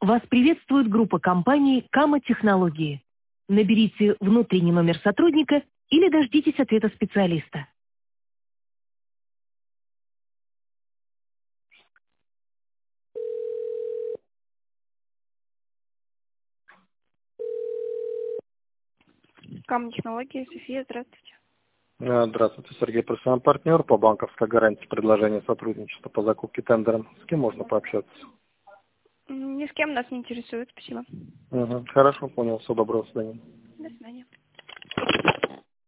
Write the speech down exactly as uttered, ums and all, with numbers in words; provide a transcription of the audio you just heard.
Вас приветствует группа компаний «Кама Технологии». Наберите внутренний номер сотрудника или дождитесь ответа специалиста. Кама Технологии, София, здравствуйте. Э, Здравствуйте, Сергей, профессиональный партнер по банковской гарантии предложения сотрудничества по закупке тендером. С кем можно пообщаться? М, Ни с кем нас не интересует, спасибо. Угу. Хорошо, понял. Всего доброго, до свидания. До свидания.